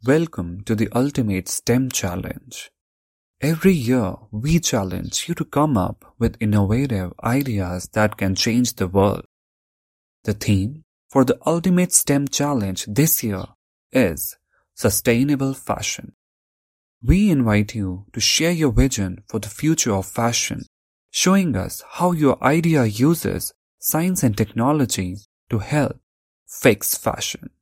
Welcome to the Ultimate STEM Challenge. Every year, we challenge you to come up with innovative ideas that can change the world. The theme for the Ultimate STEM Challenge this year is Sustainable Fashion. We invite you to share your vision for the future of fashion, showing us how your idea uses science and technology to help fix fashion.